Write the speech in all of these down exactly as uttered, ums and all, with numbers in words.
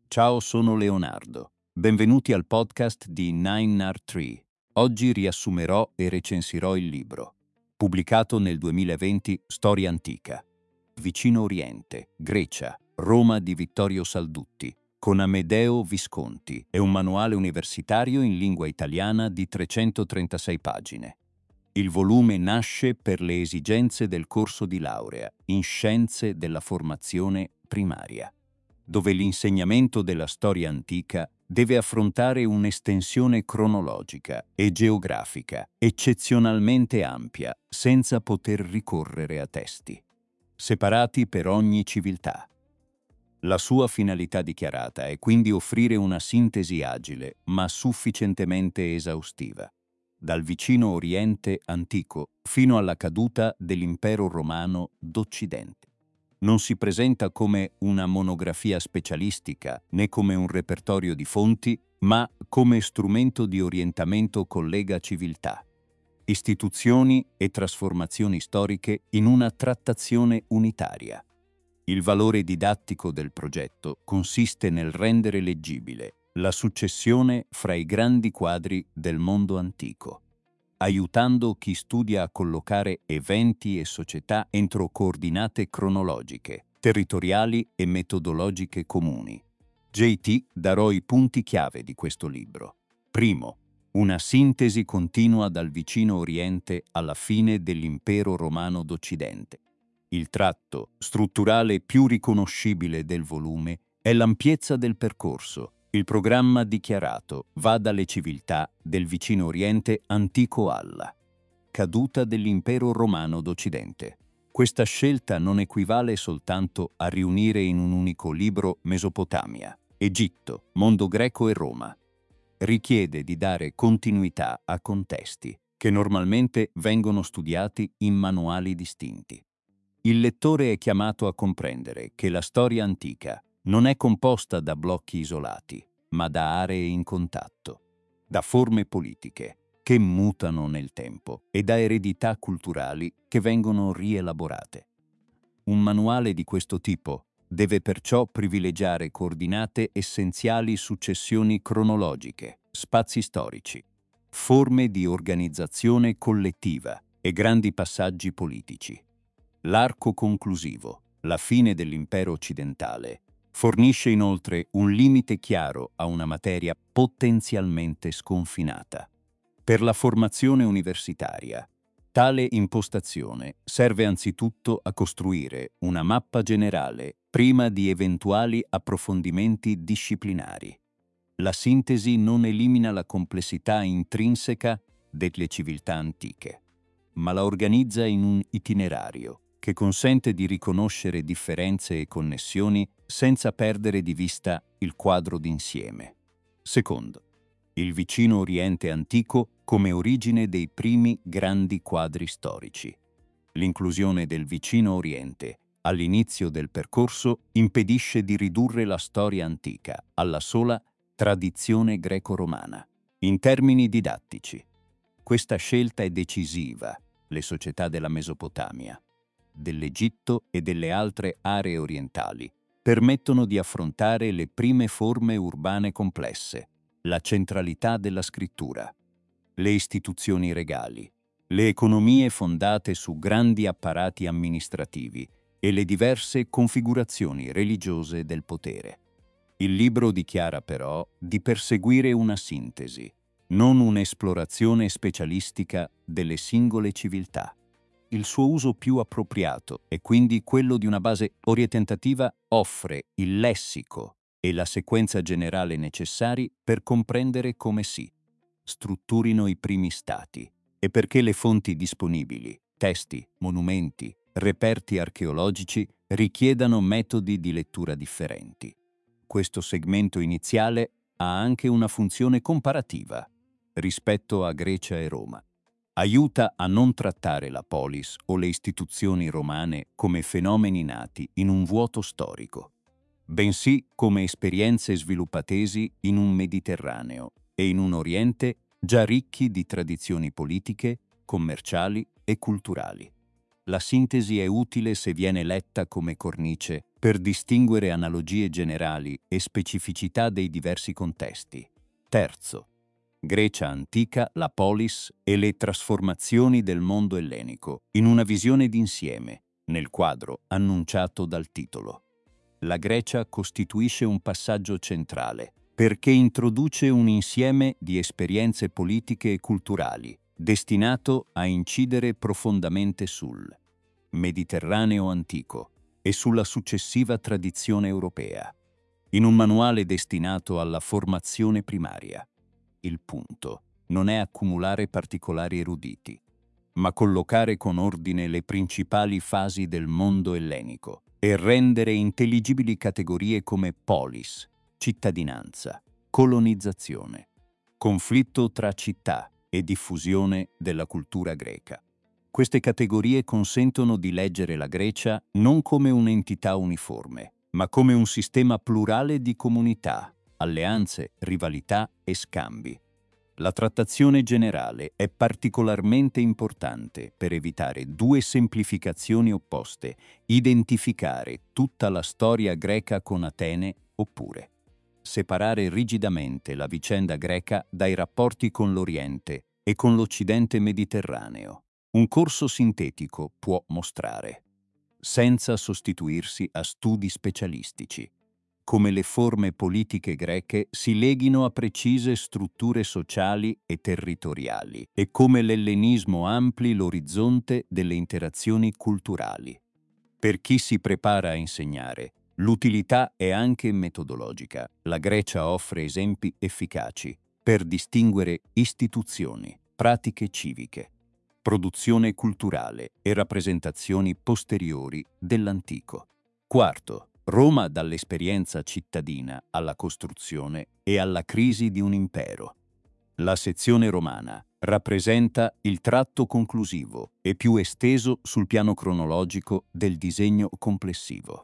Ciao, sono Leonardo. Benvenuti al podcast di Nine Art Tree. Oggi riassumerò e recensirò il libro, pubblicato nel duemilaventi, Storia antica. Vicino Oriente, Grecia, Roma di Vittorio Saldutti, con Amedeo Visconti. È un manuale universitario in lingua italiana di trecentotrentasei pagine. Il volume nasce per le esigenze del corso di laurea in Scienze della Formazione Primaria, dove l'insegnamento della storia antica deve affrontare un'estensione cronologica e geografica eccezionalmente ampia, senza poter ricorrere a testi separati per ogni civiltà. La sua finalità dichiarata è quindi offrire una sintesi agile, ma sufficientemente esaustiva, dal vicino Oriente antico fino alla caduta dell'Impero Romano d'Occidente. Non si presenta come una monografia specialistica né come un repertorio di fonti, ma come strumento di orientamento collega civiltà, istituzioni e trasformazioni storiche in una trattazione unitaria. Il valore didattico del progetto consiste nel rendere leggibile la successione fra i grandi quadri del mondo antico, aiutando chi studia a collocare eventi e società entro coordinate cronologiche, territoriali e metodologiche comuni. J T darò i punti chiave di questo libro. Primo, una sintesi continua dal vicino Oriente alla fine dell'Impero Romano d'Occidente. Il tratto strutturale più riconoscibile del volume è l'ampiezza del percorso. Il programma dichiarato va dalle civiltà del vicino Oriente antico alla caduta dell'Impero Romano d'Occidente. Questa scelta non equivale soltanto a riunire in un unico libro Mesopotamia, Egitto, mondo greco e Roma. Richiede di dare continuità a contesti che normalmente vengono studiati in manuali distinti. Il lettore è chiamato a comprendere che la storia antica non è composta da blocchi isolati, ma da aree in contatto, da forme politiche che mutano nel tempo e da eredità culturali che vengono rielaborate. Un manuale di questo tipo deve perciò privilegiare coordinate essenziali, successioni cronologiche, spazi storici, forme di organizzazione collettiva e grandi passaggi politici. L'arco conclusivo, la fine dell'impero occidentale, fornisce inoltre un limite chiaro a una materia potenzialmente sconfinata. Per la formazione universitaria, tale impostazione serve anzitutto a costruire una mappa generale prima di eventuali approfondimenti disciplinari. La sintesi non elimina la complessità intrinseca delle civiltà antiche, ma la organizza in un itinerario che consente di riconoscere differenze e connessioni senza perdere di vista il quadro d'insieme. Secondo, il vicino Oriente antico come origine dei primi grandi quadri storici. L'inclusione del vicino Oriente all'inizio del percorso impedisce di ridurre la storia antica alla sola tradizione greco-romana. In termini didattici, questa scelta è decisiva. Le società della Mesopotamia, dell'Egitto e delle altre aree orientali permettono di affrontare le prime forme urbane complesse, la centralità della scrittura, le istituzioni regali, le economie fondate su grandi apparati amministrativi e le diverse configurazioni religiose del potere. Il libro dichiara però di perseguire una sintesi, non un'esplorazione specialistica delle singole civiltà. Il suo uso più appropriato è quindi quello di una base orientativa, offre il lessico e la sequenza generale necessari per comprendere come si strutturino i primi stati e perché le fonti disponibili, testi, monumenti, reperti archeologici, richiedano metodi di lettura differenti. Questo segmento iniziale ha anche una funzione comparativa rispetto a Grecia e Roma. Aiuta a non trattare la polis o le istituzioni romane come fenomeni nati in un vuoto storico, bensì come esperienze sviluppatesi in un Mediterraneo e in un Oriente già ricchi di tradizioni politiche, commerciali e culturali. La sintesi è utile se viene letta come cornice per distinguere analogie generali e specificità dei diversi contesti. Terzo, Grecia antica, la polis e le trasformazioni del mondo ellenico in una visione d'insieme, nel quadro annunciato dal titolo. La Grecia costituisce un passaggio centrale perché introduce un insieme di esperienze politiche e culturali destinato a incidere profondamente sul Mediterraneo antico e sulla successiva tradizione europea, in un manuale destinato alla formazione primaria. Il punto non è accumulare particolari eruditi, ma collocare con ordine le principali fasi del mondo ellenico e rendere intelligibili categorie come polis, cittadinanza, colonizzazione, conflitto tra città e diffusione della cultura greca. Queste categorie consentono di leggere la Grecia non come un'entità uniforme, ma come un sistema plurale di comunità, alleanze, rivalità e scambi. La trattazione generale è particolarmente importante per evitare due semplificazioni opposte: identificare tutta la storia greca con Atene oppure separare rigidamente la vicenda greca dai rapporti con l'Oriente e con l'Occidente mediterraneo. Un corso sintetico può mostrare, senza sostituirsi a studi specialistici, come le forme politiche greche si leghino a precise strutture sociali e territoriali e come l'ellenismo ampli l'orizzonte delle interazioni culturali. Per chi si prepara a insegnare, l'utilità è anche metodologica. La Grecia offre esempi efficaci per distinguere istituzioni, pratiche civiche, produzione culturale e rappresentazioni posteriori dell'antico. Quarto, Roma dall'esperienza cittadina alla costruzione e alla crisi di un impero. La sezione romana rappresenta il tratto conclusivo e più esteso sul piano cronologico del disegno complessivo,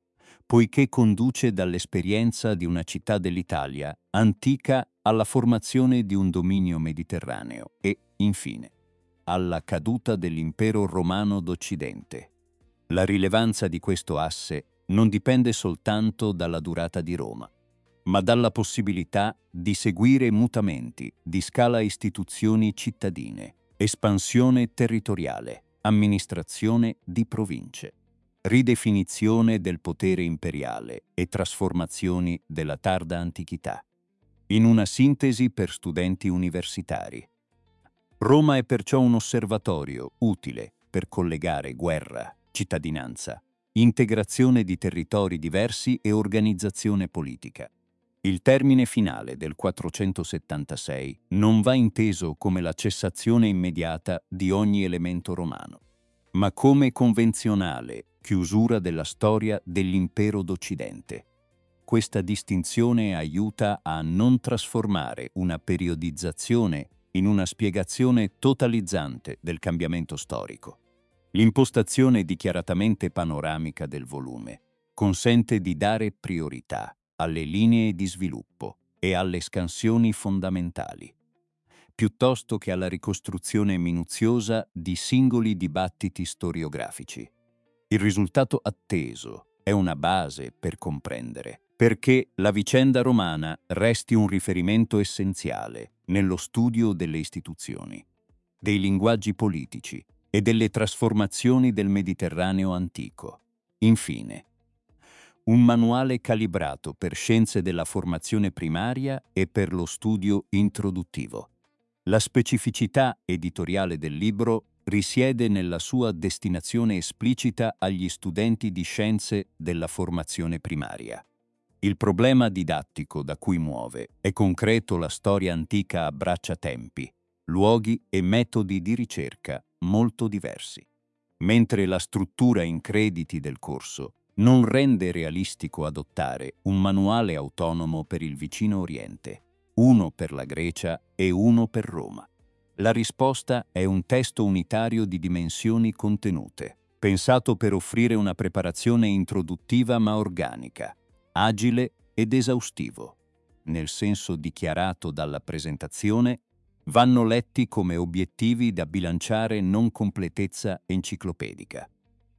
poiché conduce dall'esperienza di una città dell'Italia antica alla formazione di un dominio mediterraneo e, infine, alla caduta dell'impero romano d'Occidente. La rilevanza di questo asse non dipende soltanto dalla durata di Roma, ma dalla possibilità di seguire mutamenti di scala istituzioni cittadine, espansione territoriale, amministrazione di province, ridefinizione del potere imperiale e trasformazioni della tarda antichità. In una sintesi per studenti universitari. Roma è perciò un osservatorio utile per collegare guerra, cittadinanza, integrazione di territori diversi e organizzazione politica. Il termine finale del quattrocentosettantasei non va inteso come la cessazione immediata di ogni elemento romano, ma come convenzionale chiusura della storia dell'impero d'Occidente. Questa distinzione aiuta a non trasformare una periodizzazione in una spiegazione totalizzante del cambiamento storico. L'impostazione dichiaratamente panoramica del volume consente di dare priorità alle linee di sviluppo e alle scansioni fondamentali, piuttosto che alla ricostruzione minuziosa di singoli dibattiti storiografici. Il risultato atteso è una base per comprendere perché la vicenda romana resti un riferimento essenziale nello studio delle istituzioni, dei linguaggi politici e delle trasformazioni del Mediterraneo antico. Infine, un manuale calibrato per scienze della formazione primaria e per lo studio introduttivo. La specificità editoriale del libro risiede nella sua destinazione esplicita agli studenti di scienze della formazione primaria. Il problema didattico da cui muove è concreto. La storia antica abbraccia tempi, luoghi e metodi di ricerca molto diversi, mentre la struttura in crediti del corso non rende realistico adottare un manuale autonomo per il vicino Oriente, uno per la Grecia e uno per Roma. La risposta è un testo unitario di dimensioni contenute, pensato per offrire una preparazione introduttiva ma organica, agile ed esaustivo. Nel senso dichiarato dalla presentazione, vanno letti come obiettivi da bilanciare non completezza enciclopedica,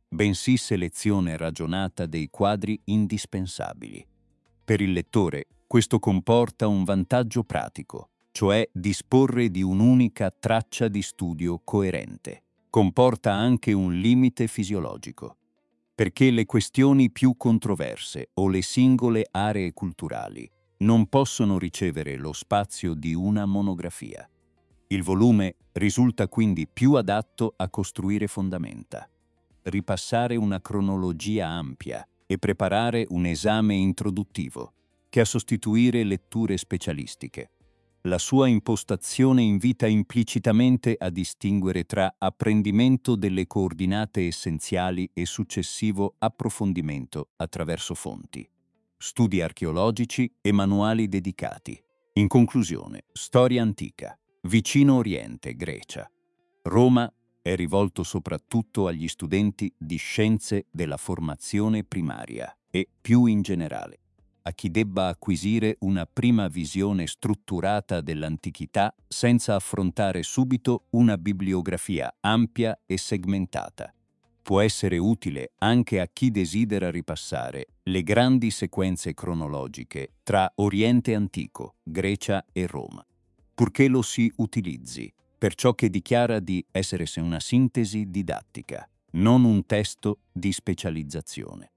bensì selezione ragionata dei quadri indispensabili. Per il lettore, questo comporta un vantaggio pratico, cioè disporre di un'unica traccia di studio coerente. Comporta anche un limite fisiologico, perché le questioni più controverse o le singole aree culturali non possono ricevere lo spazio di una monografia. Il volume risulta quindi più adatto a costruire fondamenta, ripassare una cronologia ampia e preparare un esame introduttivo, che a sostituire letture specialistiche. La sua impostazione invita implicitamente a distinguere tra apprendimento delle coordinate essenziali e successivo approfondimento attraverso fonti, studi archeologici e manuali dedicati. In conclusione, storia antica, vicino Oriente, Grecia. Roma è rivolto soprattutto agli studenti di scienze della formazione primaria e, più in generale, a chi debba acquisire una prima visione strutturata dell'antichità senza affrontare subito una bibliografia ampia e segmentata. Può essere utile anche a chi desidera ripassare le grandi sequenze cronologiche tra Oriente antico, Grecia e Roma, purché lo si utilizzi per ciò che dichiara di essere una sintesi didattica, non un testo di specializzazione.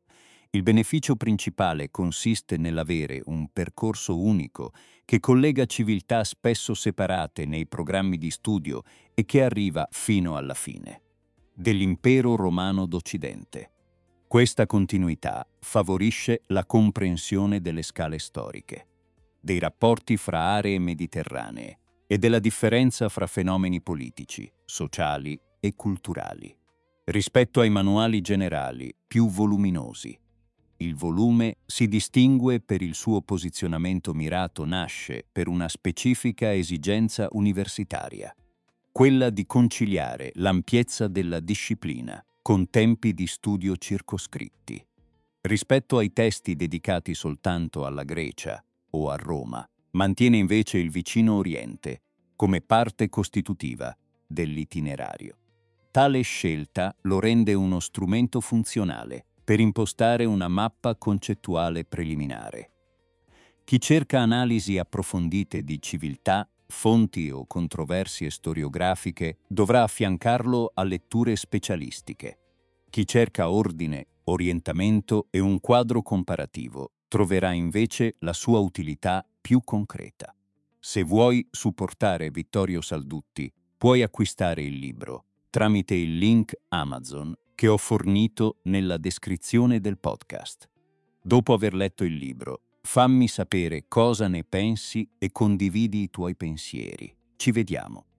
Il beneficio principale consiste nell'avere un percorso unico che collega civiltà spesso separate nei programmi di studio e che arriva fino alla fine dell'Impero Romano d'Occidente. Questa continuità favorisce la comprensione delle scale storiche, dei rapporti fra aree mediterranee e della differenza fra fenomeni politici, sociali e culturali. Rispetto ai manuali generali più voluminosi, il volume si distingue per il suo posizionamento mirato, nasce per una specifica esigenza universitaria, quella di conciliare l'ampiezza della disciplina con tempi di studio circoscritti. Rispetto ai testi dedicati soltanto alla Grecia o a Roma, mantiene invece il vicino Oriente come parte costitutiva dell'itinerario. Tale scelta lo rende uno strumento funzionale per impostare una mappa concettuale preliminare. Chi cerca analisi approfondite di civiltà, fonti o controversie storiografiche dovrà affiancarlo a letture specialistiche. Chi cerca ordine, orientamento e un quadro comparativo troverà invece la sua utilità più concreta. Se vuoi supportare Vittorio Saldutti, puoi acquistare il libro tramite il link Amazon che ho fornito nella descrizione del podcast. Dopo aver letto il libro, fammi sapere cosa ne pensi e condividi i tuoi pensieri. Ci vediamo.